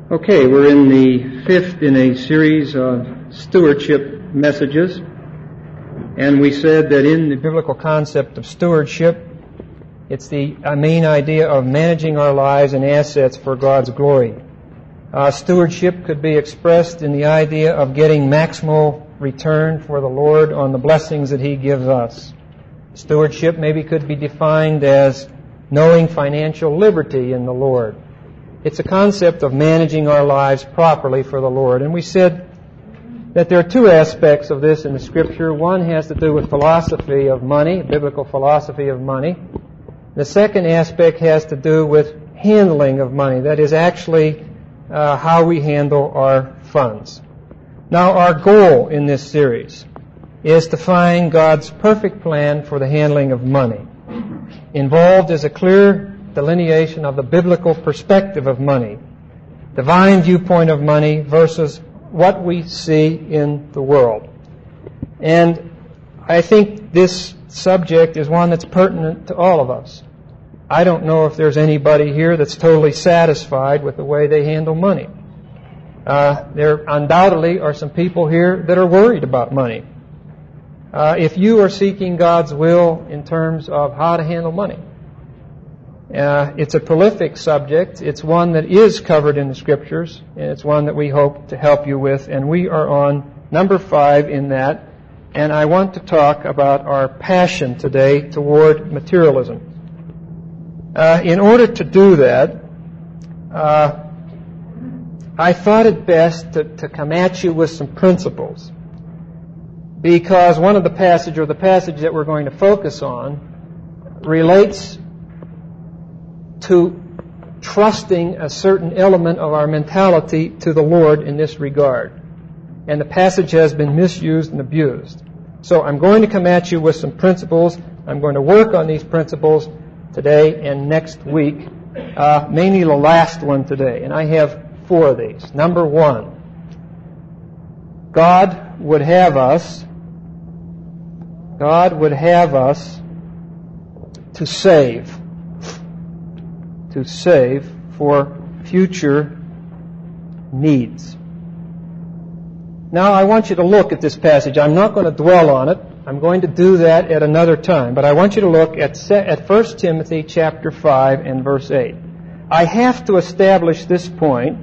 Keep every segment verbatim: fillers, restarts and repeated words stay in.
Okay, we're in the fifth in a series of stewardship messages, and we said that in the biblical concept of stewardship, it's the main idea of managing our lives and assets for God's glory. Uh, stewardship could be expressed in the idea of getting maximal return for the Lord on the blessings that He gives us. Stewardship maybe could be defined as knowing financial liberty in the Lord. It's a concept of managing our lives properly for the Lord. And we said that there are two aspects of this in the Scripture. One has to do with philosophy of money, biblical philosophy of money. The second aspect has to do with handling of money. That is actually uh, how we handle our funds. Now, our goal in this series is to find God's perfect plan for the handling of money. Involved is a clear delineation of the biblical perspective of money, divine viewpoint of money versus what we see in the world. And I think this subject is one that's pertinent to all of us. I don't know if there's anybody here that's totally satisfied with the way they handle money. Uh, there undoubtedly are some people here that are worried about money. Uh, if you are seeking God's will in terms of how to handle money, uh, it's a prolific subject. It's one that is covered in the Scriptures, and it's one that we hope to help you with. And we are on number five in that. And I want to talk about our passion today toward materialism. Uh, in order to do that, uh, I thought it best to, to come at you with some principles. Because one of the passages, or the passage that we're going to focus on, relates to trusting a certain element of our mentality to the Lord in this regard. And the passage has been misused and abused. So I'm going to come at you with some principles. I'm going to work on these principles today and next week, uh, mainly the last one today. And I have four of these. Number one, God would have us God would have us to save, to save for future needs. Now, I want you to look at this passage. I'm not going to dwell on it. I'm going to do that at another time. But I want you to look at at First Timothy chapter five and verse eight. I have to establish this point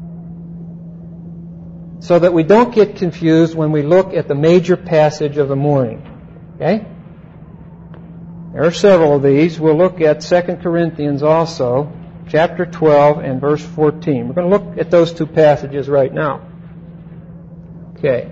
so that we don't get confused when we look at the major passage of the morning. Okay? There are several of these. We'll look at Second Corinthians also, chapter twelve and verse fourteen. We're going to look at those two passages right now. Okay.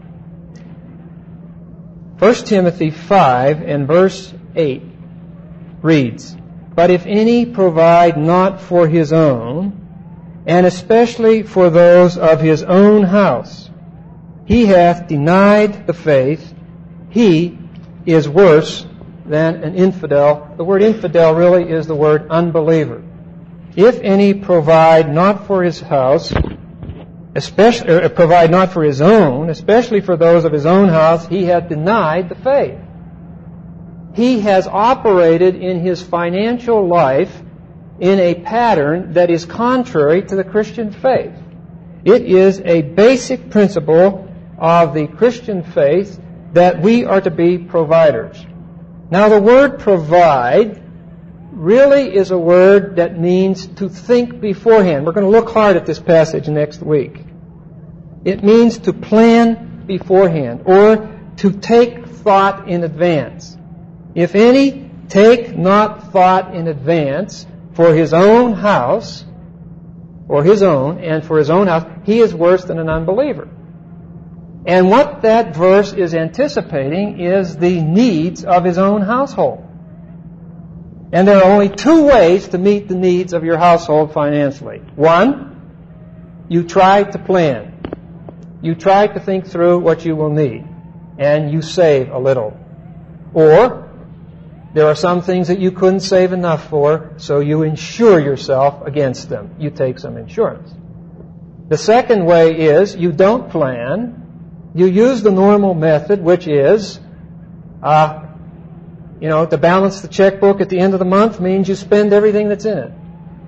First Timothy five and verse eight reads, "But if any provide not for his own, and especially for those of his own house, he hath denied the faith, he is worse than an infidel." The word infidel really is the word unbeliever. If any provide not for his house, especially or provide not for his own, especially for those of his own house, he hath denied the faith. He has operated in his financial life in a pattern that is contrary to the Christian faith. It is a basic principle of the Christian faith that we are to be providers. Now, the word provide really is a word that means to think beforehand. We're going to look hard at this passage next week. It means to plan beforehand or to take thought in advance. If any take not thought in advance for his own house, or his own, and for his own house, he is worse than an unbeliever. And what that verse is anticipating is the needs of his own household. And there are only two ways to meet the needs of your household financially. One, you try to plan. You try to think through what you will need, and you save a little. Or, there are some things that you couldn't save enough for, so you insure yourself against them. You take some insurance. The second way is you don't plan. You use the normal method, which is, uh, you know, to balance the checkbook at the end of the month means you spend everything that's in it.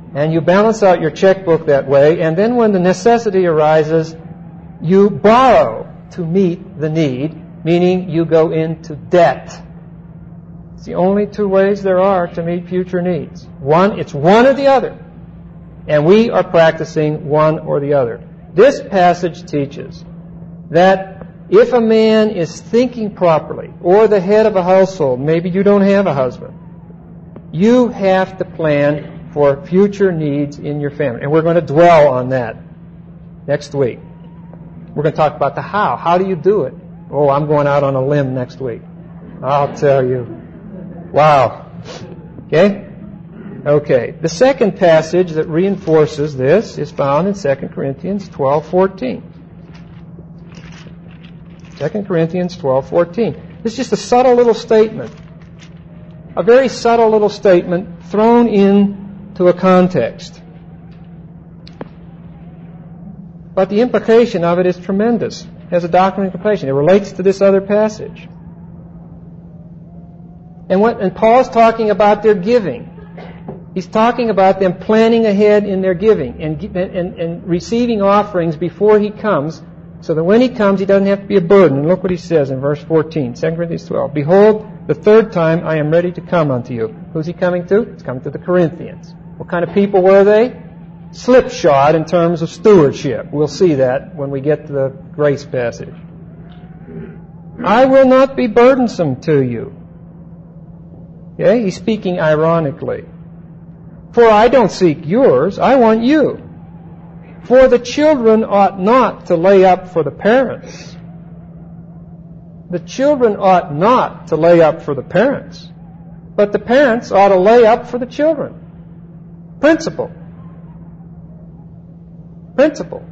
And you balance out your checkbook that way, and then when the necessity arises, you borrow to meet the need, meaning you go into debt. It's the only two ways there are to meet future needs. One, it's one or the other. And we are practicing one or the other. This passage teaches that if a man is thinking properly, or the head of a household, maybe you don't have a husband, you have to plan for future needs in your family. And we're going to dwell on that next week. We're going to talk about the how. How do you do it? Oh, I'm going out on a limb next week. I'll tell you. Wow. Okay? Okay. The second passage that reinforces this is found in Second Corinthians twelve fourteen. Second Corinthians twelve fourteen. This is just a subtle little statement. A very subtle little statement thrown in to a context. But the implication of it is tremendous. It has a doctrinal implication. It relates to this other passage. And what and Paul's talking about their giving. He's talking about them planning ahead in their giving and, and, and receiving offerings before he comes, so that when he comes, he doesn't have to be a burden. And look what he says in verse fourteen, Second Corinthians twelve. Behold, the third time I am ready to come unto you. Who's he coming to? He's coming to the Corinthians. What kind of people were they? Slipshod in terms of stewardship. We'll see that when we get to the grace passage. I will not be burdensome to you. Okay? He's speaking ironically. For I don't seek yours, I want you. For the children ought not to lay up for the parents. The children ought not to lay up for the parents, but the parents ought to lay up for the children. Principle. Principle.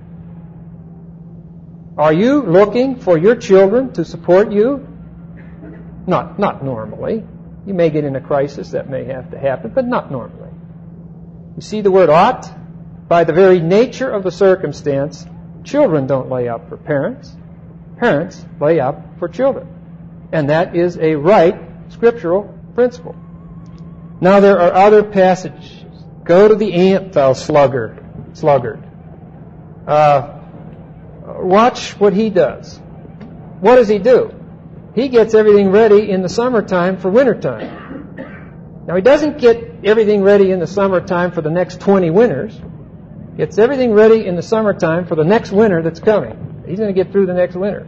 Are you looking for your children to support you? Not, not normally. You may get in a crisis, that may have to happen, but not normally. You see the word ought? By the very nature of the circumstance, children don't lay up for parents. Parents lay up for children. And that is a right scriptural principle. Now there are other passages. Go to the ant, thou sluggard. sluggard. Uh, watch what he does. What does he do? He gets everything ready in the summertime for wintertime. Now he doesn't get everything ready in the summertime for the next twenty winters. Gets everything ready in the summertime for the next winter that's coming. He's going to get through the next winter.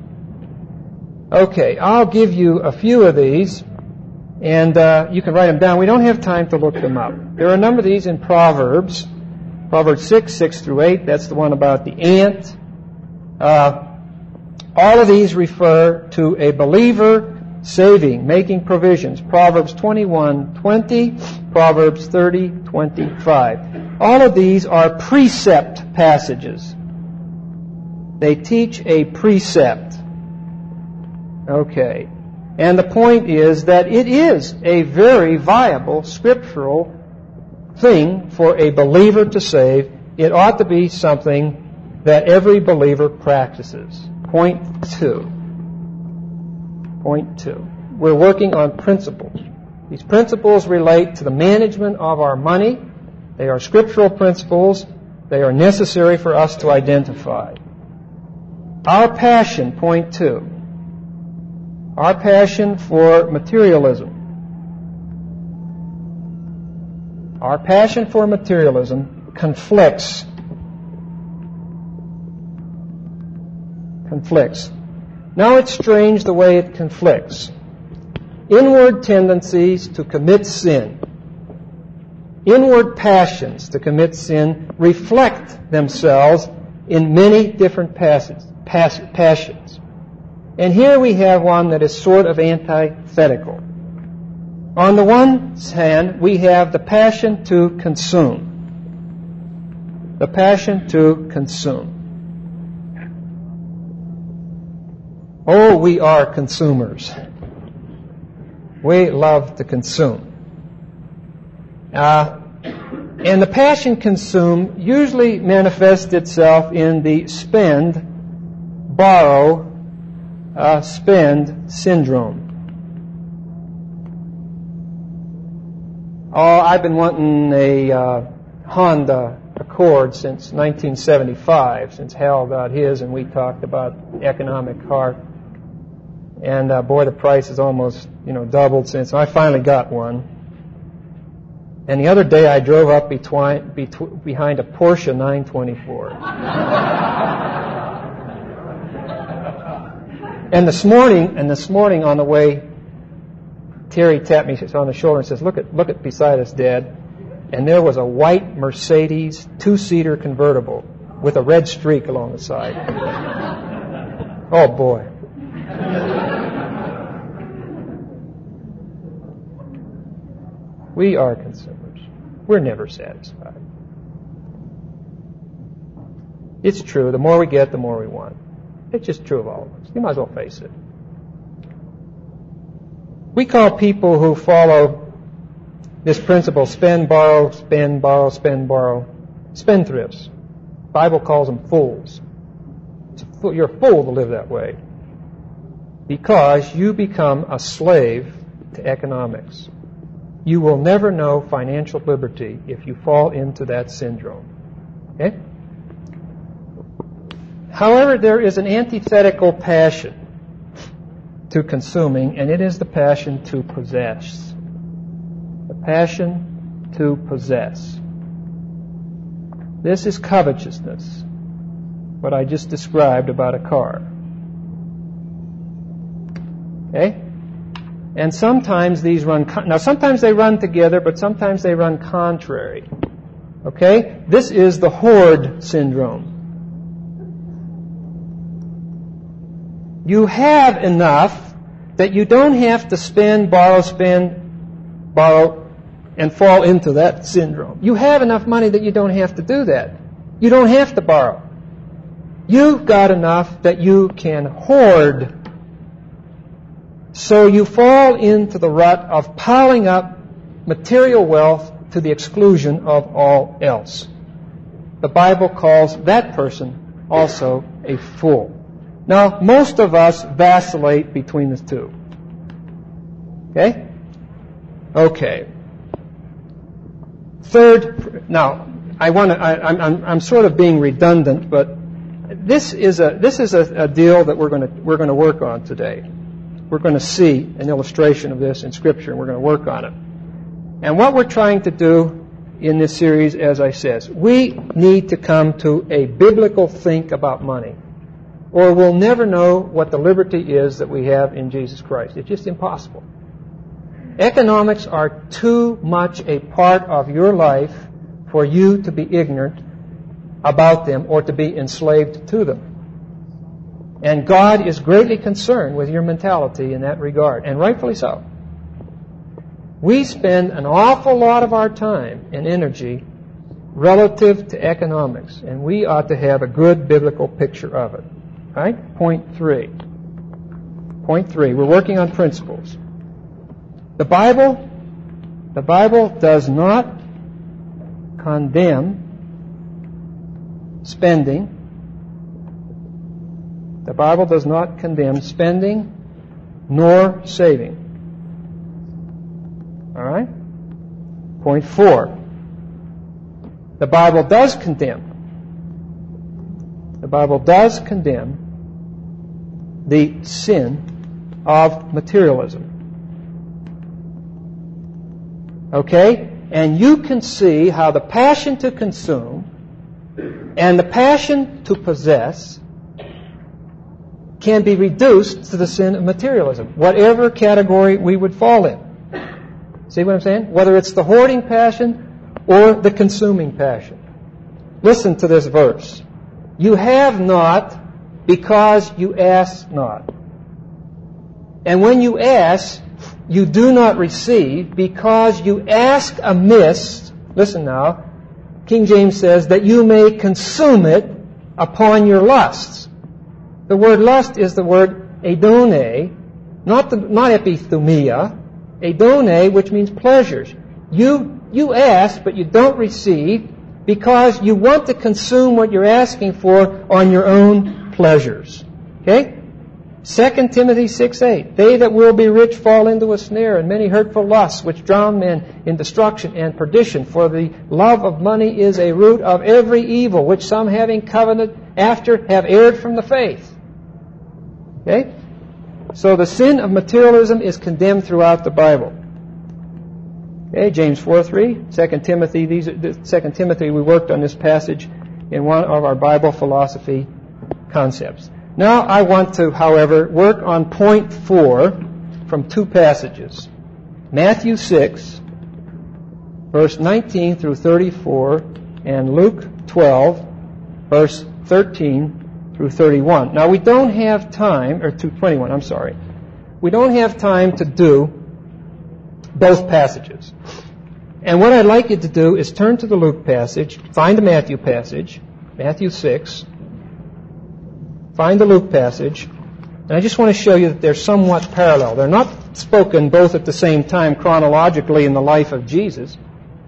Okay, I'll give you a few of these, and uh, you can write them down. We don't have time to look them up. There are a number of these in Proverbs. Proverbs six, six through eight, that's the one about the ant. Uh, all of these refer to a believer saving, making provisions. Proverbs twenty-one, twenty, Proverbs thirty, twenty-five. All of these are precept passages. They teach a precept. Okay. And the point is that it is a very viable scriptural thing for a believer to save. It ought to be something that every believer practices. Point two. Point two. We're working on principles. These principles relate to the management of our money. They are scriptural principles. They are necessary for us to identify. Our passion, point two. Our passion for materialism. Our passion for materialism conflicts. Conflicts. Now it's strange the way it conflicts. Inward tendencies to commit sin, inward passions to commit sin reflect themselves in many different passions. passions. And here we have one that is sort of antithetical. On the one hand, we have the passion to consume. The passion to consume. Oh, we are consumers. We love to consume. Uh, and the passion consume usually manifests itself in the spend, borrow, uh, spend syndrome. Oh, I've been wanting a uh, Honda Accord since nineteen seventy-five, since Hal got his and we talked about economic car. And uh, boy, the price has almost, you know, doubled since I finally got one. And the other day I drove up between, betw- behind a Porsche nine twenty-four. and this morning, and this morning on the way, Terry tapped me on the shoulder and says, "Look at, look at beside us, Dad." And there was a white Mercedes two-seater convertible with a red streak along the side. Oh boy. We are consumers. We're never satisfied. It's true. The more we get, the more we want. It's just true of all of us. You might as well face it. We call people who follow this principle spend, borrow, spend, borrow, spend, borrow, spendthrifts. The Bible calls them fools. You're a fool to live that way because you become a slave to economics. You will never know financial liberty if you fall into that syndrome. Okay? However, there is an antithetical passion to consuming, and it is the passion to possess. The passion to possess. This is covetousness, what I just described about a car. Okay? And sometimes these run, con- now sometimes they run together, but sometimes they run contrary. Okay? This is the hoard syndrome. You have enough that you don't have to spend, borrow, spend, borrow, and fall into that syndrome. You have enough money that you don't have to do that. You don't have to borrow. You've got enough that you can hoard. So you fall into the rut of piling up material wealth to the exclusion of all else. The Bible calls that person also a fool. Now, most of us vacillate between the two. Okay? Okay. Third, now, I want to, I, I'm, I'm sort of being redundant, but this is a, this is a, a deal that we're going to, we're going to work on today. We're going to see an illustration of this in Scripture, and we're going to work on it. And what we're trying to do in this series, as I said, we need to come to a biblical think about money, or we'll never know what the liberty is that we have in Jesus Christ. It's just impossible. Economics are too much a part of your life for you to be ignorant about them or to be enslaved to them. And God is greatly concerned with your mentality in that regard, and rightfully so. We spend an awful lot of our time and energy relative to economics, and we ought to have a good biblical picture of it. Right? Point three. Point three. We're working on principles. The Bible, the Bible does not condemn spending. The Bible does not condemn spending nor saving. All right? Point four. The Bible does condemn. The Bible does condemn the sin of materialism. Okay? And you can see how the passion to consume and the passion to possess can be reduced to the sin of materialism, whatever category we would fall in. See what I'm saying? Whether it's the hoarding passion or the consuming passion. Listen to this verse. You have not because you ask not. And when you ask, you do not receive because you ask amiss. Listen now. King James says that you may consume it upon your lusts. The word lust is the word edone, not the, not epithumia. Edone, which means pleasures. You you ask, but you don't receive because you want to consume what you're asking for on your own pleasures. Okay? Second Timothy six eight, they that will be rich fall into a snare, and many hurtful lusts, which drown men in destruction and perdition. For the love of money is a root of every evil, which some having coveted after have erred from the faith. Okay? So the sin of materialism is condemned throughout the Bible. Okay, James four three, Second Timothy, these are, Second Timothy, we worked on this passage in one of our Bible philosophy concepts. Now I want to, however, work on point four from two passages. Matthew six, verse nineteen through thirty-four, and Luke twelve, verse thirteen through thirty-one. Now we don't have time, or to twenty-one, I'm sorry. We don't have time to do both passages. And what I'd like you to do is turn to the Luke passage, find the Matthew passage, Matthew six, find the Luke passage, and I just want to show you that they're somewhat parallel. They're not spoken both at the same time chronologically in the life of Jesus.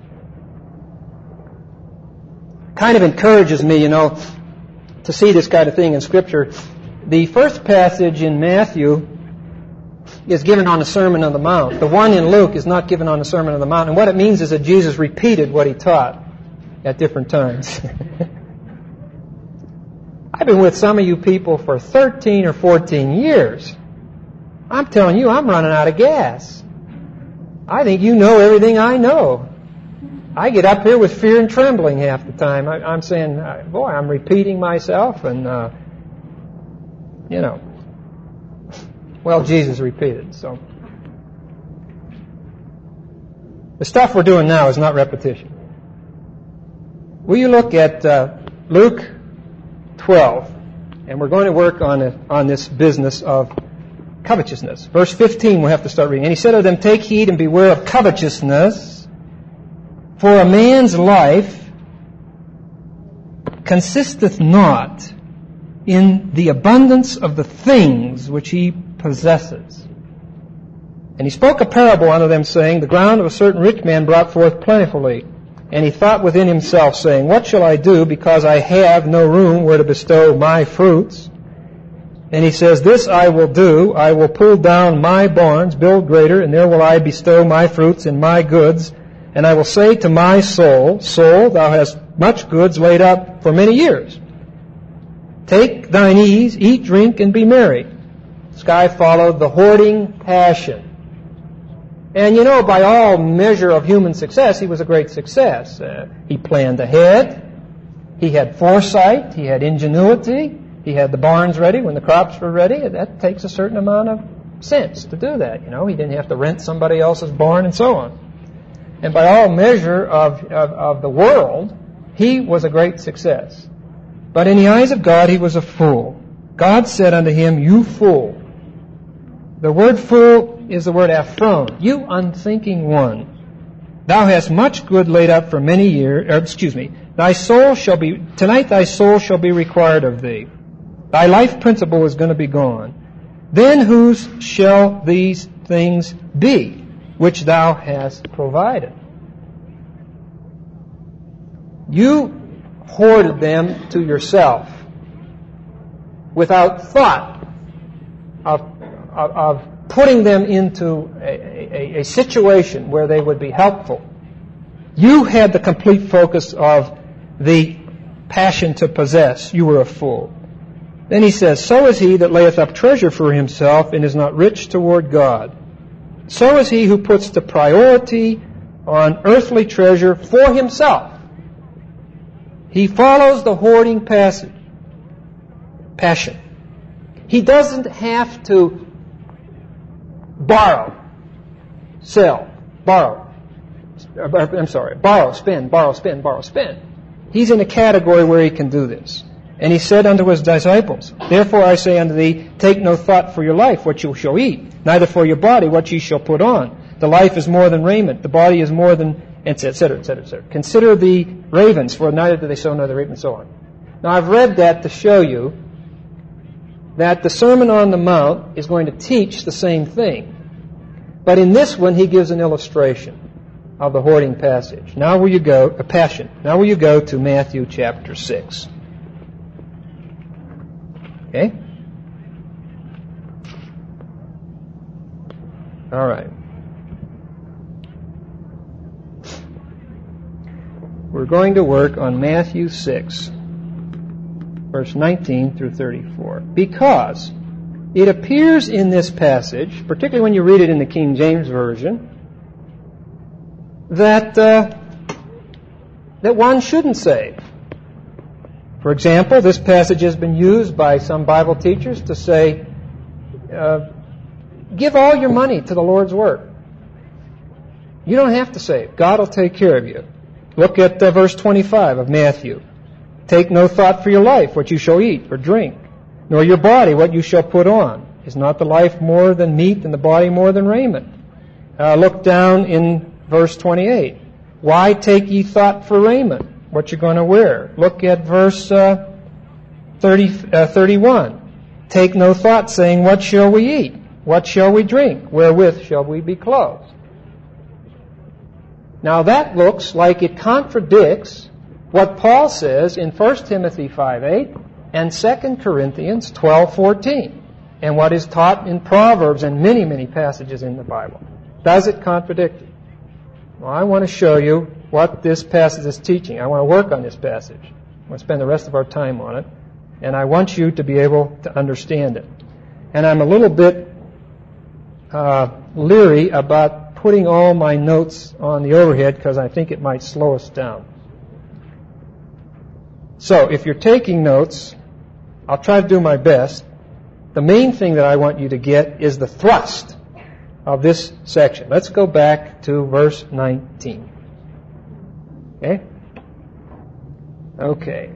Kind of encourages me, you know, to see this kind of thing in Scripture. The first passage in Matthew is given on the Sermon on the Mount. The one in Luke is not given on the Sermon on the Mount. And what it means is that Jesus repeated what he taught at different times. I've been with some of you people for thirteen or fourteen years. I'm telling you, I'm running out of gas. I think you know everything I know. I get up here with fear and trembling half the time. I, I'm saying, boy, I'm repeating myself, and, uh, you know, well, Jesus repeated, so. The stuff we're doing now is not repetition. Will you look at uh, Luke twelve, and we're going to work on it, on this business of covetousness. Verse fifteen, we'll have to start reading. And he said to them, take heed and beware of covetousness, for a man's life consisteth not in the abundance of the things which he possesses. And he spoke a parable unto them, saying, the ground of a certain rich man brought forth plentifully. And he thought within himself, saying, what shall I do, because I have no room where to bestow my fruits? And he says, this I will do, I will pull down my barns, build greater, and there will I bestow my fruits and my goods. And I will say to my soul, soul, thou hast much goods laid up for many years. Take thine ease, eat, drink, and be merry. This guy followed the hoarding passion. And you know, by all measure of human success, he was a great success. Uh, he planned ahead. He had foresight. He had ingenuity. He had the barns ready when the crops were ready. That takes a certain amount of sense to do that. You know, he didn't have to rent somebody else's barn and so on. And by all measure of, of, of the world, he was a great success. But in the eyes of God, he was a fool. God said unto him, you fool. The word fool is the word aphron. You unthinking one. Thou hast much good laid up for many years. Or, excuse me. Thy soul shall be, tonight thy soul shall be required of thee. Thy life principle is going to be gone. Then whose shall these things be, which thou hast provided? You hoarded them to yourself without thought of, of, of putting them into a, a, a situation where they would be helpful. You had the complete focus of the passion to possess. You were a fool. Then he says, so is he that layeth up treasure for himself and is not rich toward God. So is he who puts the priority on earthly treasure for himself. He follows the hoarding passage, passion. He doesn't have to borrow, sell, borrow. I'm sorry, borrow, spend, borrow, spend, borrow, spend. He's in a category where he can do this. And he said unto his disciples, therefore I say unto thee, take no thought for your life, what you shall eat, neither for your body, what ye shall put on. The life is more than raiment, the body is more than, et cetera, et cetera, et cetera. Consider the ravens, for neither do they sow nor they reap, and so on. Now I've read that to show you that the Sermon on the Mount is going to teach the same thing. But in this one, he gives an illustration of the hoarding passage. Now will you go, a passion. Now will you go to Matthew chapter six. Okay? All right. We're going to work on Matthew six, verse nineteen through thirty-four. Because it appears in this passage, particularly when you read it in the King James Version, that uh, that one shouldn't save. For example, this passage has been used by some Bible teachers to say, uh, give all your money to the Lord's work. You don't have to save. God will take care of you. Look at uh, verse twenty-five of Matthew. Take no thought for your life, what you shall eat or drink, nor your body, what you shall put on. Is not the life more than meat, and the body more than raiment? Uh, look down in verse twenty-eight. Why take ye thought for raiment, what you're going to wear? Look at verse uh, thirty, uh, thirty-one. Take no thought, saying, what shall we eat? What shall we drink? Wherewith shall we be clothed? Now that looks like it contradicts what Paul says in First Timothy five eight and Second Corinthians twelve fourteen, and what is taught in Proverbs and many, many passages in the Bible. Does it contradict it? Well, I want to show you what this passage is teaching. I want to work on this passage. I want to spend the rest of our time on it, and I want you to be able to understand it. And I'm a little bit uh, leery about putting all my notes on the overhead because I think it might slow us down. So, if you're taking notes, I'll try to do my best. The main thing that I want you to get is the thrust of this section. Let's go back to verse nineteen. Okay? Okay.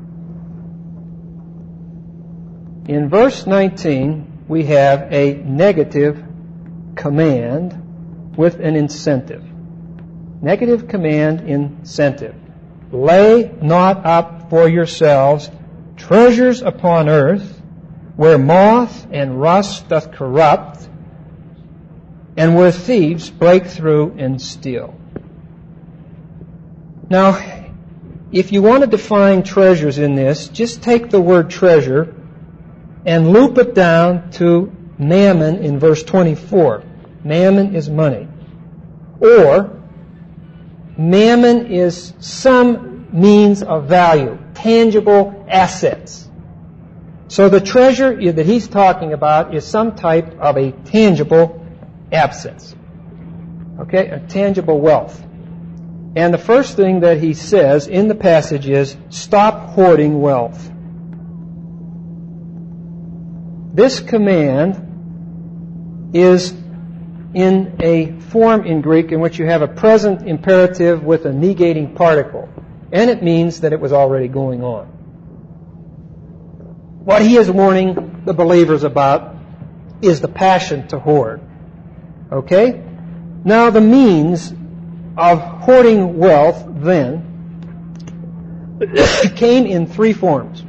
In verse nineteen, we have a negative command with an incentive. Negative command, incentive. Lay not up for yourselves treasures upon earth, where moth and rust doth corrupt, and where thieves break through and steal. Now, if you want to define treasures in this, just take the word treasure and loop it down to mammon in verse twenty-four. Mammon is money. Or, mammon is some means of value, tangible assets. So the treasure that he's talking about is some type of a tangible assets. Okay, a tangible wealth. And the first thing that he says in the passage is, stop hoarding wealth. This command is in a form in Greek in which you have a present imperative with a negating particle. And it means that it was already going on. What he is warning the believers about is the passion to hoard. Okay? Now the means of hoarding wealth then came in three forms.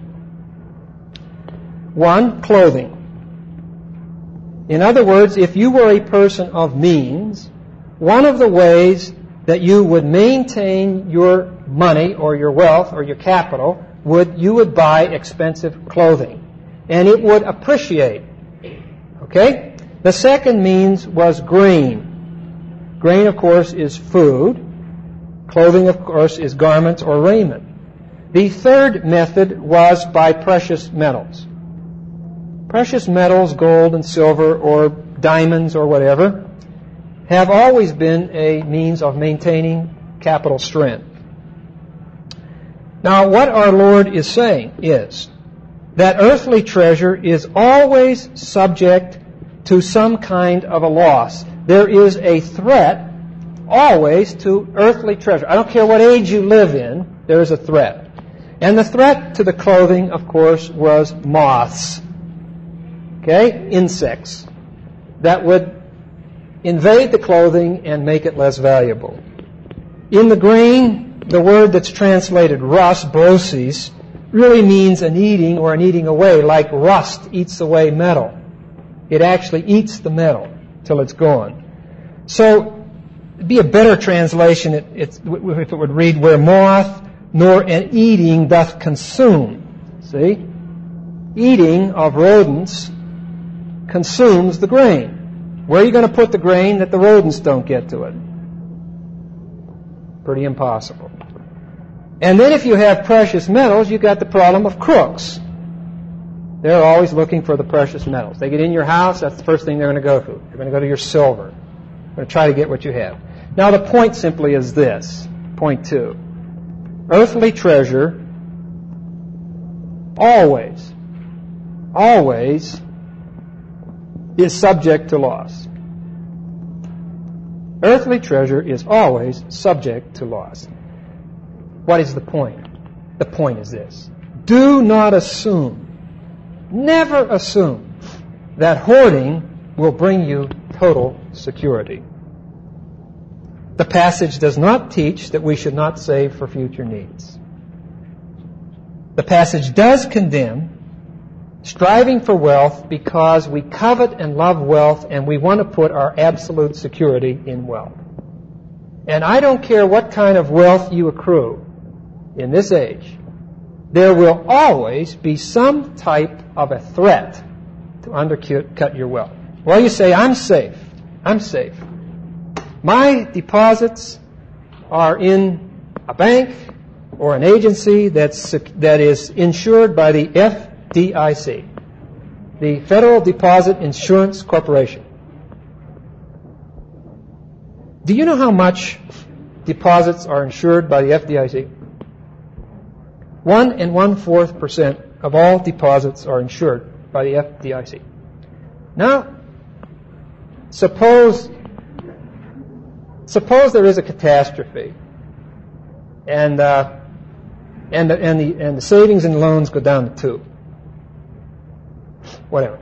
One, clothing. In other words, if you were a person of means, one of the ways that you would maintain your money or your wealth or your capital would you would buy expensive clothing, and it would appreciate. Okay? The second means was grain. Grain, of course, is food. Clothing, of course, is garments or raiment. The third method was by precious metals. Precious metals, gold and silver or diamonds or whatever, have always been a means of maintaining capital strength. Now, what our Lord is saying is that earthly treasure is always subject to some kind of a loss. There is a threat always to earthly treasure. I don't care what age you live in, there is a threat. And the threat to the clothing, of course, was moths. Okay? Insects that would invade the clothing and make it less valuable. In the grain, the word that's translated rust, brosis, really means an eating or an eating away, like rust eats away metal. It actually eats the metal till it's gone. So, it'd be a better translation it, it's, if it would read, where moth nor an eating doth consume. See? Eating of rodents consumes the grain. Where are you going to put the grain that the rodents don't get to it? Pretty impossible. And then if you have precious metals, you've got the problem of crooks. They're always looking for the precious metals. They get in your house, that's the first thing they're going to go to. They're going to go to your silver. They're going to try to get what you have. Now the point simply is this. Point two. Earthly treasure always, always is subject to loss. Earthly treasure is always subject to loss. What is the point? The point is this. Do not assume, never assume, that hoarding will bring you total security. The passage does not teach that we should not save for future needs. The passage does condemn striving for wealth because we covet and love wealth and we want to put our absolute security in wealth. And I don't care what kind of wealth you accrue in this age, there will always be some type of a threat to undercut your wealth. Well, you say, I'm safe. I'm safe. My deposits are in a bank or an agency that's, that is insured by the F D I C, the Federal Deposit Insurance Corporation. Do you know how much deposits are insured by the F D I C? One and one-fourth percent of all deposits are insured by the F D I C. Now, suppose, suppose there is a catastrophe, and uh, and the, and the and the savings and loans go down to two. Whatever.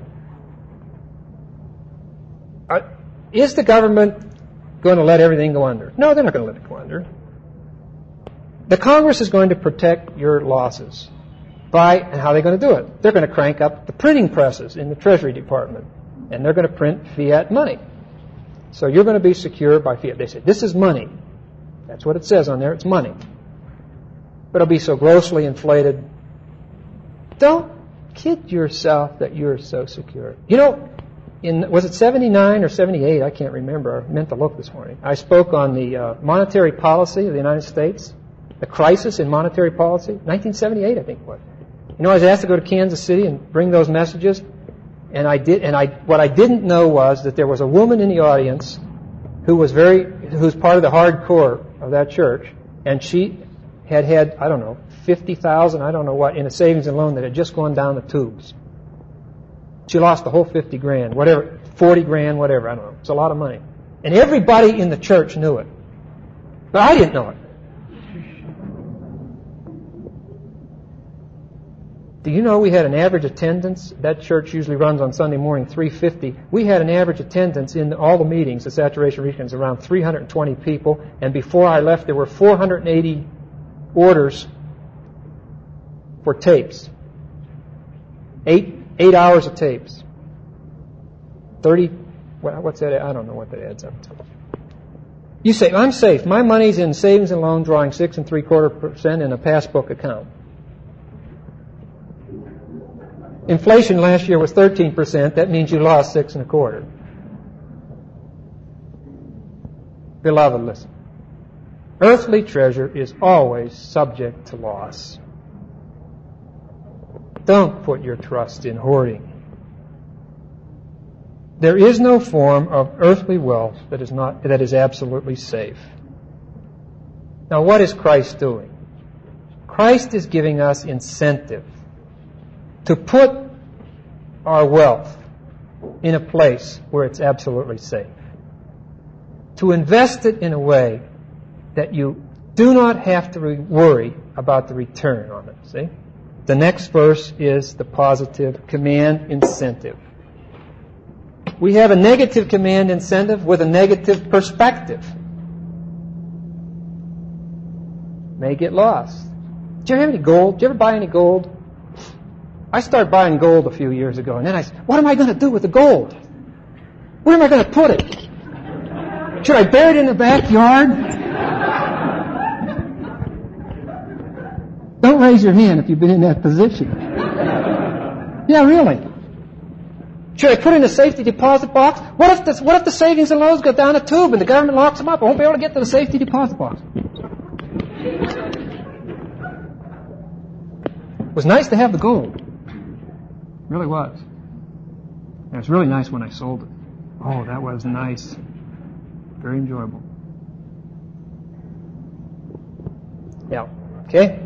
Uh, is the government going to let everything go under? No, they're not going to let it go under. The Congress is going to protect your losses. By, and how are they going to do it? They're going to crank up the printing presses in the Treasury Department, and they're going to print fiat money. So you're going to be secure by fiat. They say, this is money. That's what it says on there. It's money. But it'll be so grossly inflated. Don't kid yourself that you're so secure. You know, in was it seventy-nine or seventy-eight? I can't remember. I meant to look this morning. I spoke on the uh, monetary policy of the United States, the crisis in monetary policy. nineteen seventy-eight, I think it was. You know, I was asked to go to Kansas City and bring those messages, and I did. And I what I didn't know was that there was a woman in the audience who was very, who's part of the hardcore of that church, and she had had, I don't know, fifty thousand, I don't know what, in a savings and loan that had just gone down the tubes. She lost the whole fifty grand, whatever, forty grand, whatever, I don't know. It's a lot of money. And everybody in the church knew it. But I didn't know it. Do you know we had an average attendance? That church usually runs on Sunday morning, three fifty. We had an average attendance in all the meetings, the saturation regions, around three hundred twenty people. And before I left, there were four hundred eighty orders for tapes. Eight eight hours of tapes. Thirty. What's that? I don't know what that adds up to. You say, I'm safe. My money's in savings and loan, drawing six and three quarter percent in a passbook account. Inflation last year was thirteen percent. That means you lost six and a quarter. Beloved, listen. Earthly treasure is always subject to loss. Don't put your trust in hoarding. There is no form of earthly wealth that is not that is absolutely safe. Now, what is Christ doing? Christ is giving us incentive to put our wealth in a place where it's absolutely safe. To invest it in a way that you do not have to re- worry about the return on it. See? The next verse is the positive command incentive. We have a negative command incentive with a negative perspective. May get lost. Did you ever have any gold? Did you ever buy any gold? I started buying gold a few years ago, and then I said, what am I going to do with the gold? Where am I going to put it? Should I bury it in the backyard? Don't raise your hand if you've been in that position. Yeah, really. Should I put it in a safety deposit box? What if the, what if the savings and loans go down a tube and the government locks them up? I won't be able to get to the safety deposit box. It was nice to have the gold. It really was. And it was really nice when I sold it. Oh, that was nice. Very enjoyable. Yeah. Okay?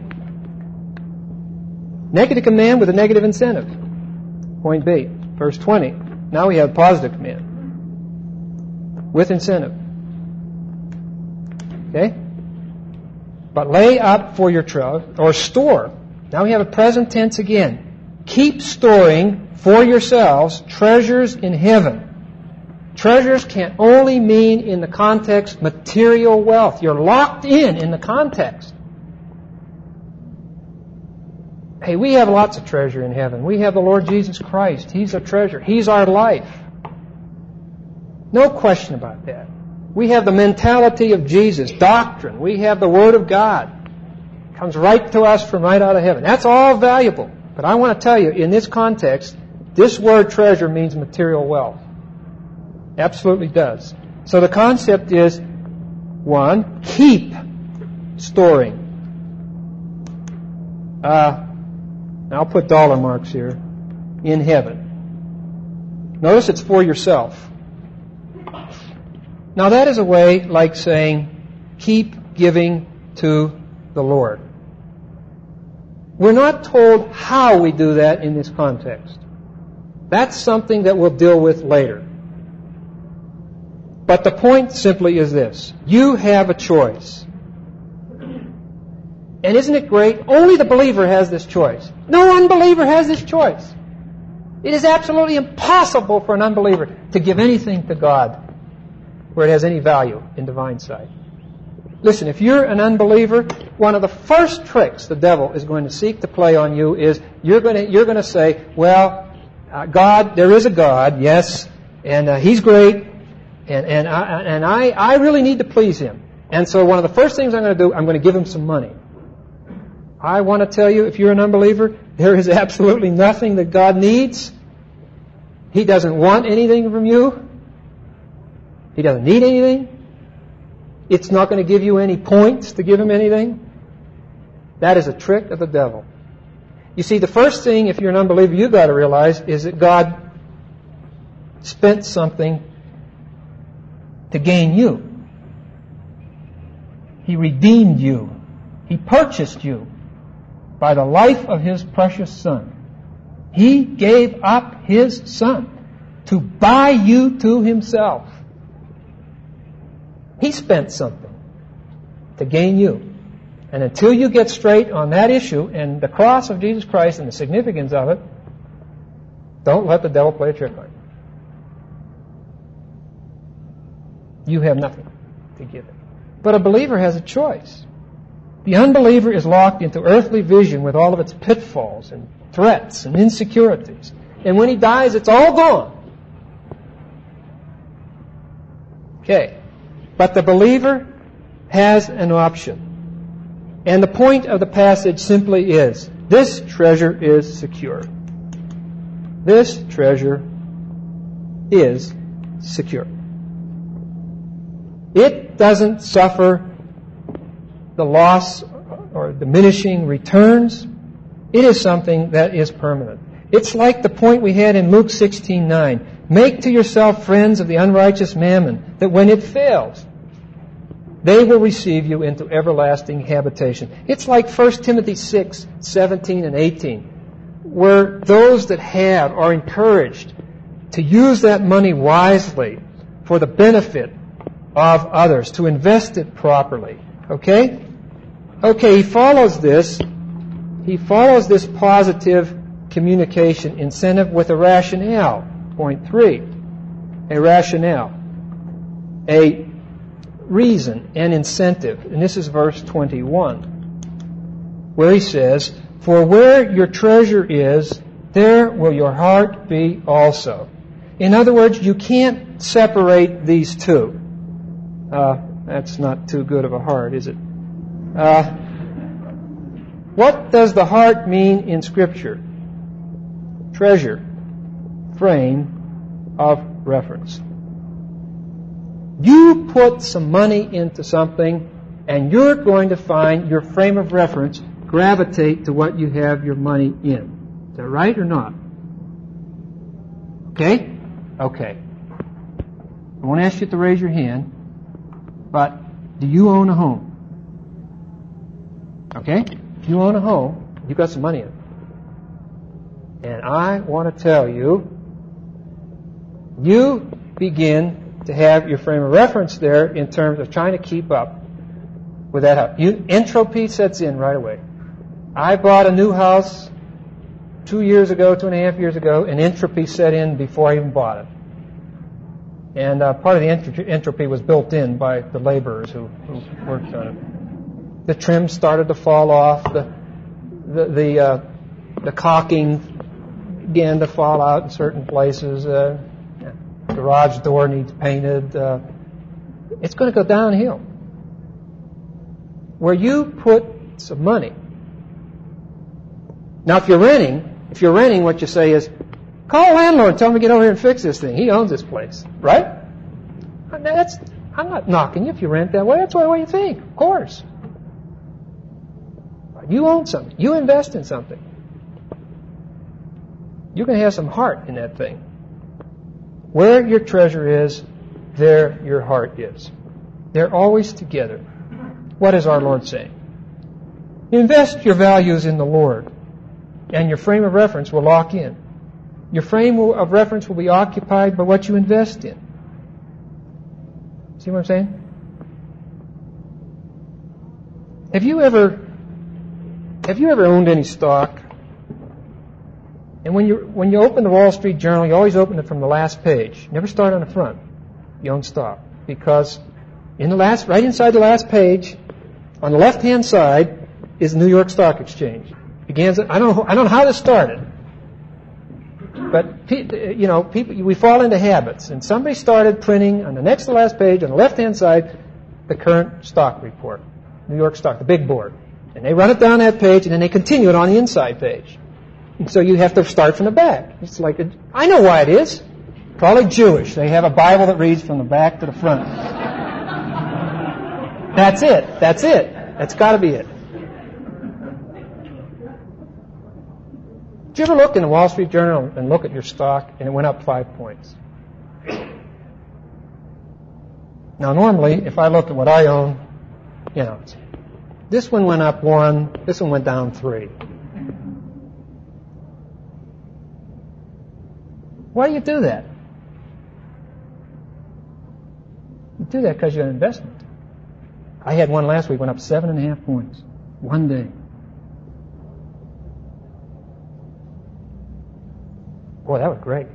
Negative command with a negative incentive. Point B. Verse twenty. Now we have positive command. With incentive. Okay? But lay up for your treasure, or store. Now we have a present tense again. Keep storing for yourselves treasures in heaven. Treasures can only mean in the context material wealth. You're locked in in the context. Hey, we have lots of treasure in heaven. We have the Lord Jesus Christ. He's a treasure. He's our life. No question about that. We have the mentality of Jesus, doctrine. We have the Word of God. It comes right to us from right out of heaven. That's all valuable. But I want to tell you, in this context, this word treasure means material wealth. Absolutely does. So the concept is, one, keep storing. Uh, I'll put dollar marks here. In heaven. Notice it's for yourself. Now that is a way like saying, keep giving to the Lord. We're not told how we do that in this context. That's something that we'll deal with later. But the point simply is this. You have a choice. And isn't it great? Only the believer has this choice. No unbeliever has this choice. It is absolutely impossible for an unbeliever to give anything to God where it has any value in divine sight. Listen, if you're an unbeliever, one of the first tricks the devil is going to seek to play on you is you're going to, you're going to say, well, uh, God, there is a God, yes, and uh, He's great, and, and, I, and I, I really need to please Him. And so one of the first things I'm going to do, I'm going to give Him some money. I want to tell you, if you're an unbeliever, there is absolutely nothing that God needs. He doesn't want anything from you. He doesn't need anything. It's not going to give you any points to give Him anything. That is a trick of the devil. You see, the first thing, if you're an unbeliever, you've got to realize is that God spent something to gain you. He redeemed you. He purchased you by the life of His precious Son. He gave up His Son to buy you to Himself. He spent something to gain you. And until you get straight on that issue and the cross of Jesus Christ and the significance of it, don't let the devil play a trick on you. You have nothing to give it. But a believer has a choice. The unbeliever is locked into earthly vision with all of its pitfalls and threats and insecurities. And when he dies, it's all gone. Okay. But the believer has an option. And the point of the passage simply is, this treasure is secure. This treasure is secure. It doesn't suffer the loss or diminishing returns. It is something that is permanent. It's like the point we had in Luke sixteen nine. Make to yourself friends of the unrighteous mammon, that when it fails, they will receive you into everlasting habitation. It's like First Timothy six seventeen and eighteen, where those that have are encouraged to use that money wisely for the benefit of others, to invest it properly. Okay? Okay, he follows this. He follows this positive communication incentive with a rationale. Point three. A rationale. A reason and incentive. And this is verse twenty-one, where he says, for where your treasure is, there will your heart be also. In other words, you can't separate these two. Uh, that's not too good of a heart, is it? Uh, what does the heart mean in Scripture? Treasure, frame, of reference. You put some money into something, and you're going to find your frame of reference gravitate to what you have your money in. Is that right or not? Okay? Okay. I won't ask you to raise your hand, but do you own a home? Okay? If you own a home, you've got some money in it. And I want to tell you, you begin to have your frame of reference there in terms of trying to keep up with that house. You, entropy sets in right away. I bought a new house two years ago, two and a half years ago, and entropy set in before I even bought it. And uh, part of the ent- entropy was built in by the laborers who, who worked on it. The trim started to fall off. The the the, uh, the caulking began to fall out in certain places. Uh, garage door needs painted. Uh, it's going to go downhill. Where you put some money. Now, if you're renting, if you're renting, what you say is, call the landlord, tell him to get over here and fix this thing. He owns this place, right? That's, I'm not knocking you if you rent that way. That's the way you think, of course. You own something. You invest in something. You're going to have some heart in that thing. Where your treasure is, there your heart is. They're always together. What is our Lord saying? Invest your values in the Lord, and your frame of reference will lock in. Your frame of reference will be occupied by what you invest in. See what I'm saying? Have you ever have you ever owned any stock? And when you when you open the Wall Street Journal, you always open it from the last page. Never start on the front. You own stock. Because in the last right inside the last page, on the left hand side, is the New York Stock Exchange. Begins I don't know I don't know how this started. But, you know, people, we fall into habits. And somebody started printing on the next to last page, on the left-hand side, the current stock report. New York stock, the big board. And they run it down that page, and then they continue it on the inside page. And so you have to start from the back. It's like, a, I know why it is. Probably Jewish. They have a Bible that reads from the back to the front. That's it. That's it. That's got to be it. Did you ever look in the Wall Street Journal and look at your stock and it went up five points? Now, normally, if I look at what I own, you know, this one went up one, this one went down three. Why do you do that? You do that because you're an investment. I had one last week, went up seven and a half points. One day. Boy, that was great.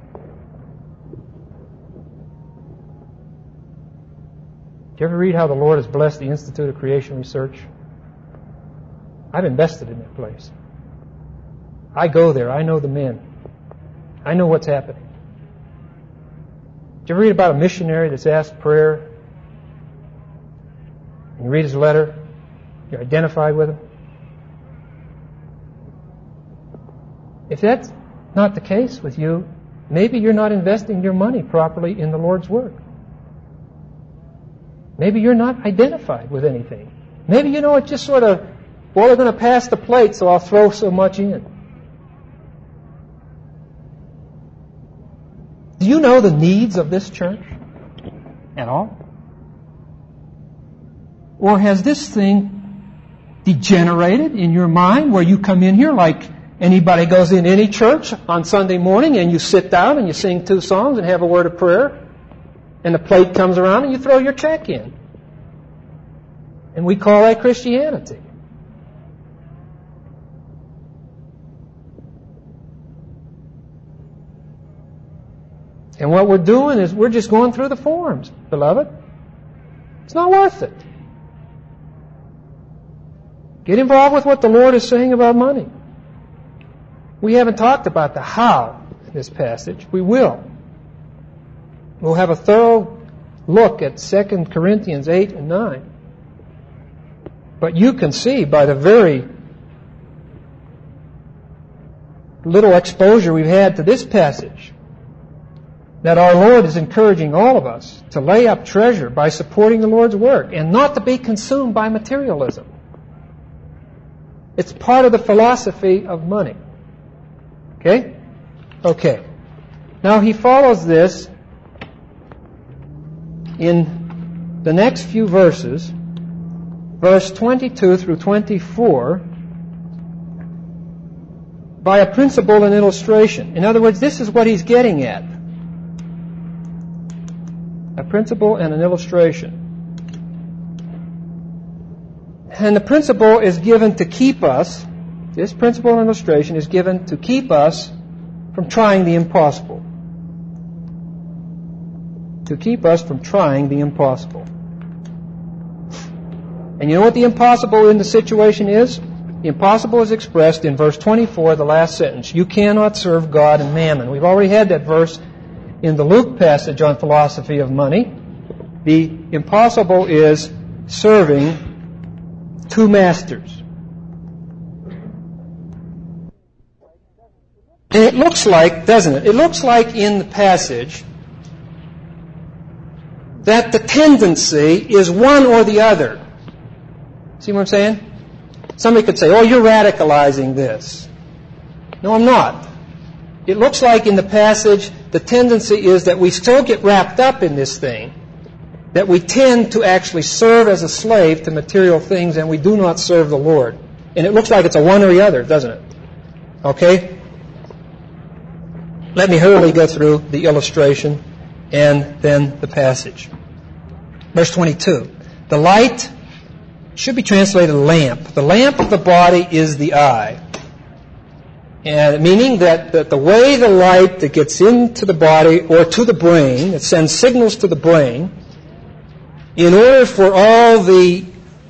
Did you ever read how the Lord has blessed the Institute of Creation Research? I've invested in that place. I go there. I know the men. I know what's happening. Did you ever read about a missionary that's asked prayer? And you read his letter. You're identified with him. If that's not the case with you, maybe you're not investing your money properly in the Lord's work. Maybe you're not identified with anything. Maybe, you know, it's just sort of, well, they're going to pass the plate, so I'll throw so much in. Do you know the needs of this church at all? Or has this thing degenerated in your mind where you come in here like anybody goes in any church on Sunday morning and you sit down and you sing two songs and have a word of prayer and the plate comes around and you throw your check in. And we call that Christianity. And what we're doing is we're just going through the forms, beloved. It's not worth it. Get involved with what the Lord is saying about money. We haven't talked about the how in this passage. We will. We'll have a thorough look at Second Corinthians eight and nine. But you can see by the very little exposure we've had to this passage that our Lord is encouraging all of us to lay up treasure by supporting the Lord's work and not to be consumed by materialism. It's part of the philosophy of money. Okay? Okay. Now he follows this in the next few verses, verse twenty-two through twenty-four, by a principle and illustration. In other words, this is what he's getting at. A principle and an illustration. And the principle is given to keep us, this principle and illustration is given to keep us from trying the impossible. To keep us from trying the impossible. And you know what the impossible in the situation is? The impossible is expressed in verse twenty-four, the last sentence. You cannot serve God and mammon. We've already had that verse in the Luke passage on philosophy of money. The impossible is serving two masters. And it looks like, doesn't it? It looks like in the passage that the tendency is one or the other. See what I'm saying? Somebody could say, oh, you're radicalizing this. No, I'm not. It looks like in the passage the tendency is that we still get wrapped up in this thing, that we tend to actually serve as a slave to material things and we do not serve the Lord. And it looks like it's a one or the other, doesn't it? Okay? Let me hurriedly go through the illustration and then the passage. Verse twenty-two. The light should be translated lamp. The lamp of the body is the eye. And meaning that, that the way the light that gets into the body or to the brain, it sends signals to the brain, in order for all the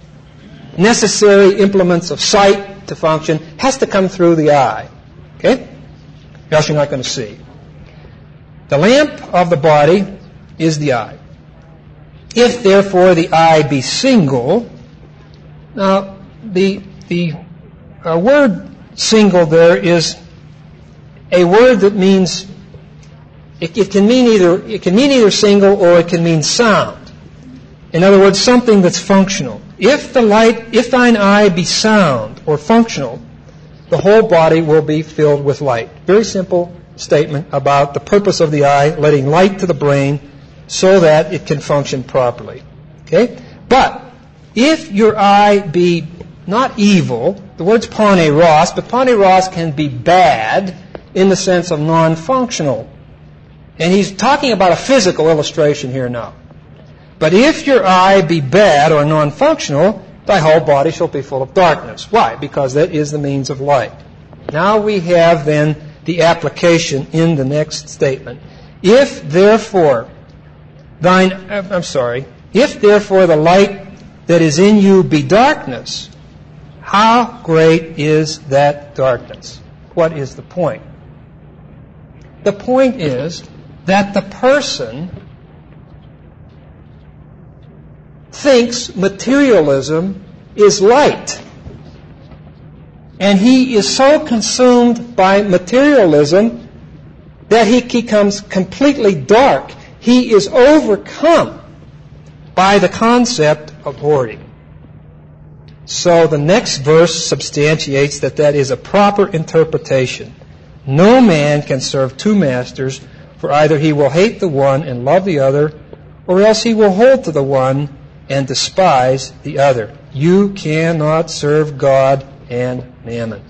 necessary implements of sight to function, has to come through the eye. Okay? Else you're not going to see. The lamp of the body is the eye. If therefore the eye be single, now the the uh, word single there is a word that means it, it can mean either it can mean either single or it can mean sound. In other words, something that's functional. If the light, if thine eye be sound or functional, the whole body will be filled with light. Very simple statement about the purpose of the eye, letting light to the brain so that it can function properly. Okay? But if your eye be not evil, the word's poneros, but poneros can be bad in the sense of non-functional. And he's talking about a physical illustration here now. But if your eye be bad or non-functional, thy whole body shall be full of darkness. Why? Because that is the means of light. Now we have then the application in the next statement. If therefore thine, I'm sorry, if therefore the light that is in you be darkness, how great is that darkness? What is the point? The point is that the person thinks materialism is light. And he is so consumed by materialism that he becomes completely dark. He is overcome by the concept of hoarding. So the next verse substantiates that that is a proper interpretation. No man can serve two masters, for either he will hate the one and love the other, or else he will hold to the one and despise the other. You cannot serve God and mammon.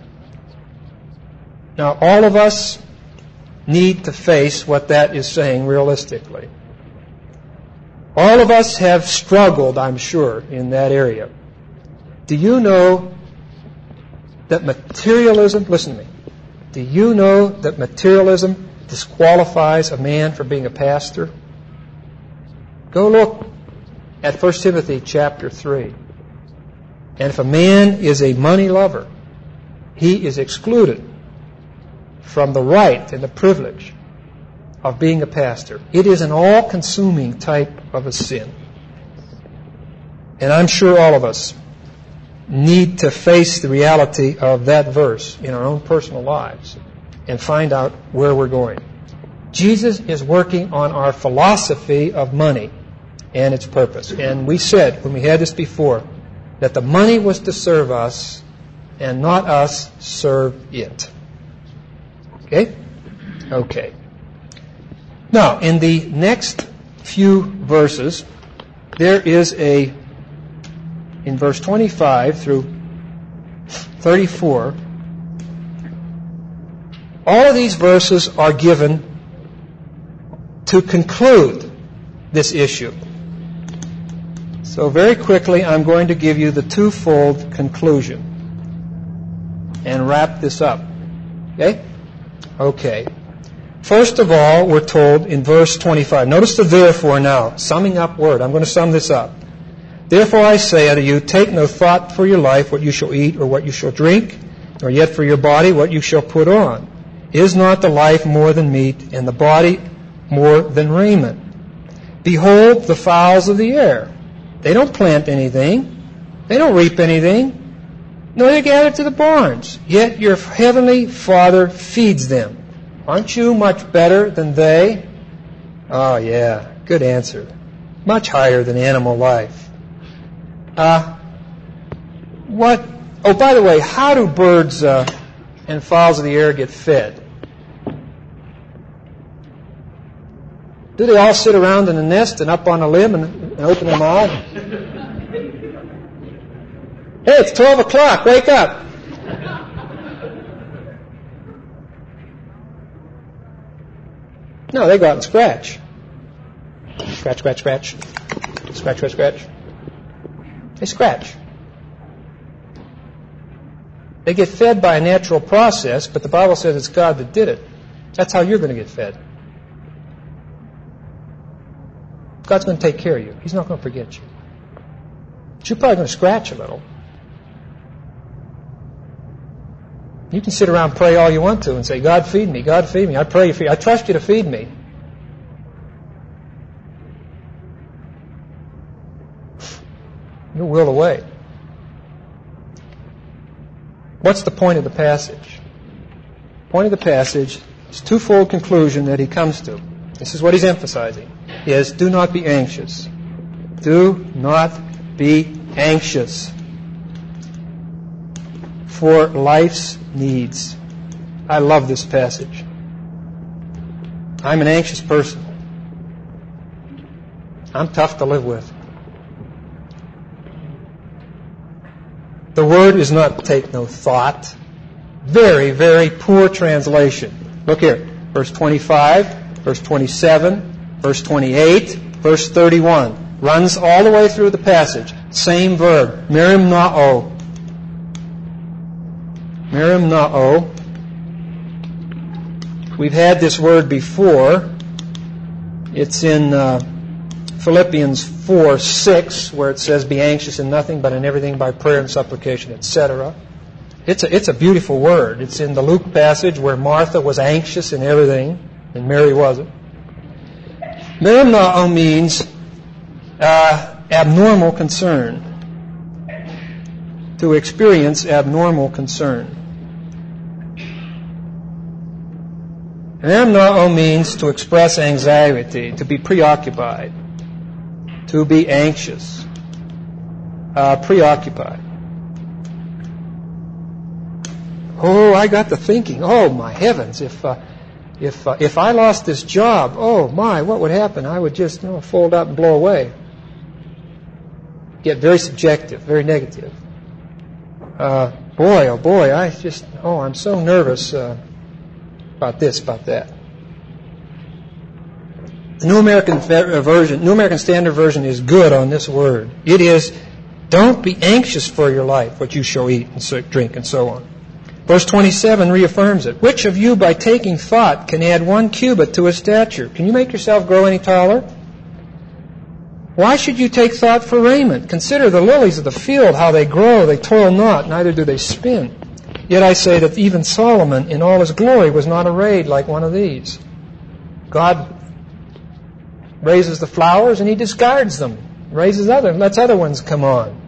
Now, all of us need to face what that is saying realistically. All of us have struggled, I'm sure, in that area. Do you know that materialism, listen to me, do you know that materialism disqualifies a man from being a pastor? Go look at First Timothy chapter three. And if a man is a money lover, he is excluded from the right and the privilege of being a pastor. It is an all-consuming type of a sin. And I'm sure all of us need to face the reality of that verse in our own personal lives and find out where we're going. Jesus is working on our philosophy of money and its purpose. And we said, when we had this before, that the money was to serve us and not us serve it. Okay? Okay. Now, in the next few verses, there is a, in verse twenty-five through thirty-four, all of these verses are given to conclude this issue. So very quickly, I'm going to give you the twofold conclusion and wrap this up. Okay? Okay. First of all, we're told in verse twenty-five. Notice the therefore now, summing up word. I'm going to sum this up. Therefore I say unto you, take no thought for your life, what you shall eat or what you shall drink, nor yet for your body, what you shall put on. Is not the life more than meat, and the body more than raiment? Behold the fowls of the air. They don't plant anything. They don't reap anything. Nor they gather to the barns. Yet your heavenly Father feeds them. Aren't you much better than they? Oh, yeah. Good answer. Much higher than animal life. Uh, what? Oh, by the way, how do birds uh, and fowls of the air get fed? Do they all sit around in a nest and up on a limb and, and open their mouth? Hey, it's twelve o'clock. Wake up. No, they go out and scratch. Scratch, scratch, scratch. Scratch, scratch, scratch. They scratch. They get fed by a natural process, but the Bible says it's God that did it. That's how you're going to get fed. God's going to take care of you. He's not going to forget you. But you're probably going to scratch a little. You can sit around and pray all you want to and say, God, feed me. God, feed me. I pray you feed. I trust you to feed me. You're willed away. What's the point of the passage? The point of the passage is twofold conclusion that he comes to. This is what he's emphasizing. Is do not be anxious. Do not be anxious for life's needs. I love this passage. I'm an anxious person. I'm tough to live with. The word is not take no thought. Very, very poor translation. Look here. Verse twenty-five, verse twenty-seven, verse twenty-eight, verse thirty-one. Runs all the way through the passage. Same verb. Merimnao. Merimnao. We've had this word before. It's in uh, Philippians four six, where it says, be anxious in nothing, but in everything by prayer and supplication, et cetera. It's a, it's a beautiful word. It's in the Luke passage where Martha was anxious in everything, and Mary wasn't. Merimnao means uh, abnormal concern. To experience abnormal concern. Merimnao means to express anxiety, to be preoccupied, to be anxious, uh, preoccupied. Oh, I got to thinking, oh my heavens, if uh, if uh, if I lost this job, oh my, what would happen? I would just you know, fold up and blow away. Get very subjective, very negative. Uh, boy, oh boy, I just, oh, I'm so nervous uh, about this, about that. The New American Version, New American Standard Version is good on this word. It is, don't be anxious for your life, what you shall eat and so, drink and so on. Verse twenty-seven reaffirms it. Which of you by taking thought can add one cubit to his stature? Can you make yourself grow any taller? Why should you take thought for raiment? Consider the lilies of the field, how they grow. They toil not, neither do they spin. Yet I say that even Solomon in all his glory was not arrayed like one of these. God raises the flowers and he discards them. Raises other, lets other ones come on.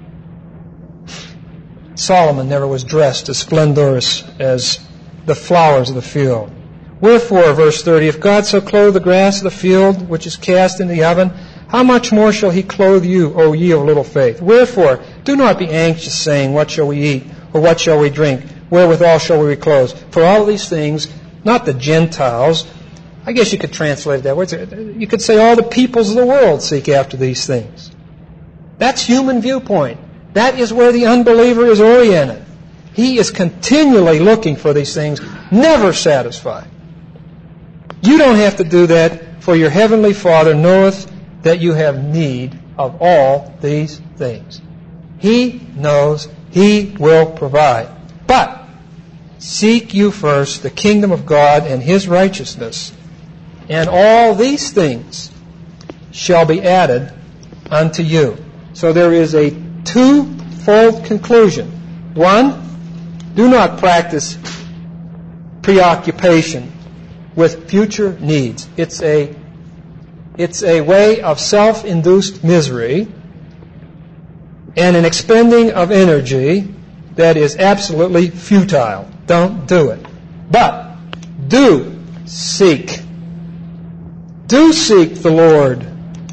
Solomon never was dressed as splendorous as the flowers of the field. Wherefore, verse thirty, if God so clothe the grass of the field, which is cast in the oven, how much more shall he clothe you, O ye of little faith? Wherefore, do not be anxious, saying, what shall we eat, or what shall we drink? Wherewithal shall we be clothed? For all these things, not the Gentiles, I guess you could translate it that way. You could say all the peoples of the world seek after these things. That's human viewpoint. That is where the unbeliever is oriented. He is continually looking for these things, never satisfied. You don't have to do that, for your heavenly Father knoweth that you have need of all these things. He knows He will provide. But seek you first the kingdom of God and His righteousness, and all these things shall be added unto you. So there is a twofold conclusion. One, do not practice preoccupation with future needs. It's a, it's a way of self-induced misery and an expending of energy that is absolutely futile. Don't do it. But do seek. Do seek the Lord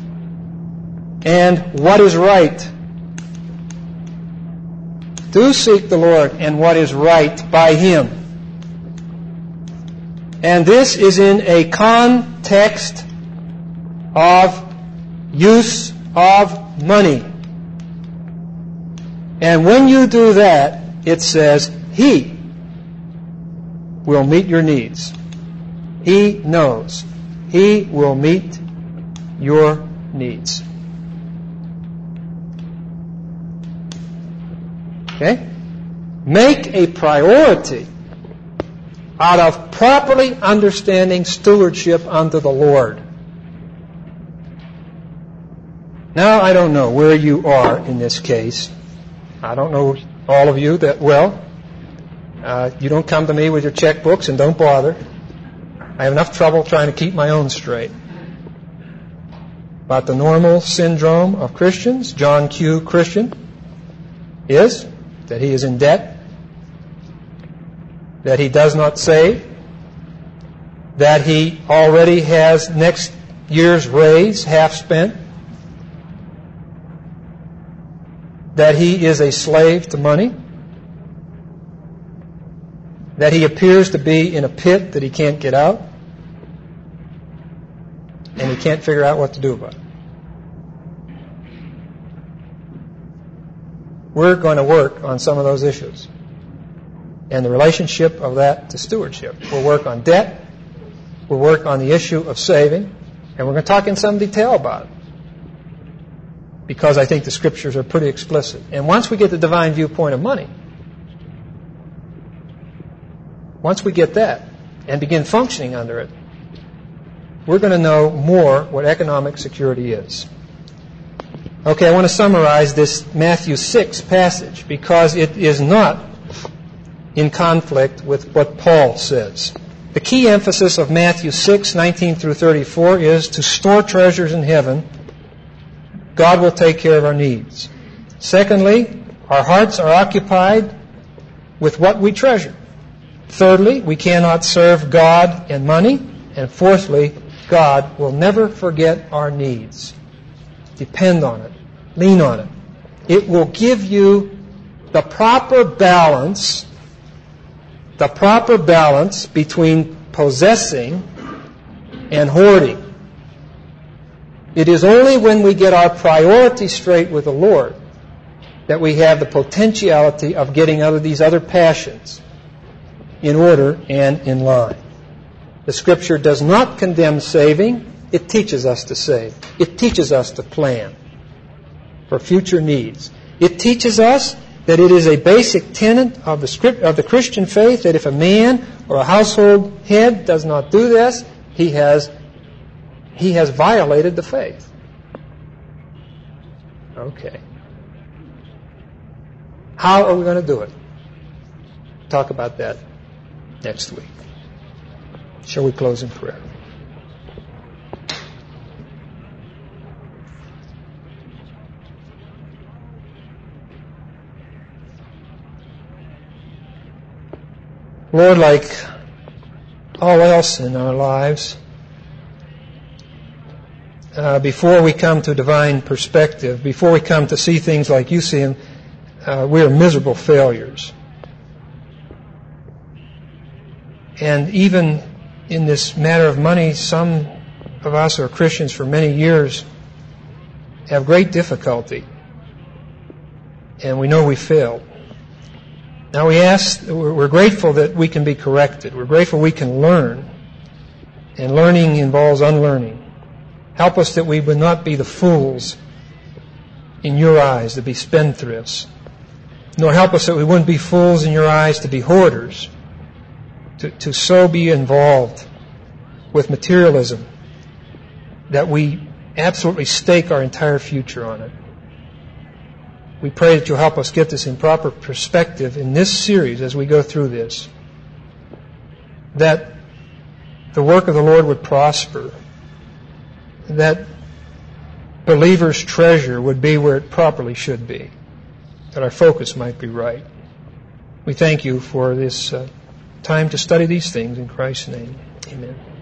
and what is right. Do seek the Lord and what is right by Him. And this is in a context of use of money. And when you do that, it says, He will meet your needs. He knows. He will meet your needs. Okay? Make a priority out of properly understanding stewardship unto the Lord. Now, I don't know where you are in this case. I don't know all of you that well. Uh, you don't come to me with your checkbooks, and don't bother. I have enough trouble trying to keep my own straight. But the normal syndrome of Christians, John Q. Christian, is that he is in debt, that he does not save, that he already has next year's raise half spent, that he is a slave to money, that he appears to be in a pit that he can't get out, and he can't figure out what to do about it. We're going to work on some of those issues and the relationship of that to stewardship. We'll work on debt. We'll work on the issue of saving. And we're going to talk in some detail about it because I think the Scriptures are pretty explicit. And once we get the divine viewpoint of money, once we get that and begin functioning under it, we're going to know more what economic security is. Okay, I want to summarize this Matthew six passage because it is not in conflict with what Paul says. The key emphasis of Matthew six, nineteen through thirty-four is to store treasures in heaven. God will take care of our needs. Secondly, our hearts are occupied with what we treasure. Thirdly, we cannot serve God and money. And fourthly, God will never forget our needs. Depend on it. Lean on it. It will give you the proper balance, the proper balance between possessing and hoarding. It is only when we get our priorities straight with the Lord that we have the potentiality of getting out of these other passions in order and in line. The Scripture does not condemn saving. It teaches us to save. It teaches us to plan for future needs. It teaches us that it is a basic tenet of the script, of the Christian faith that if a man or a household head does not do this, he has he has violated the faith. Okay. How are we going to do it? Talk about that next week. Shall we close in prayer? Lord, like all else in our lives, uh, before we come to divine perspective, before we come to see things like you see them, uh, we are miserable failures. And even in this matter of money, some of us who are Christians for many years have great difficulty. And we know we failed. Now we ask, we're grateful that we can be corrected. We're grateful we can learn. And learning involves unlearning. Help us that we would not be the fools in your eyes to be spendthrifts. Nor help us that we wouldn't be fools in your eyes to be hoarders. To, to so be involved with materialism that we absolutely stake our entire future on it. We pray that you'll help us get this in proper perspective in this series as we go through this. That the work of the Lord would prosper. That believers' treasure would be where it properly should be. That our focus might be right. We thank you for this uh, time to study these things in Christ's name. Amen.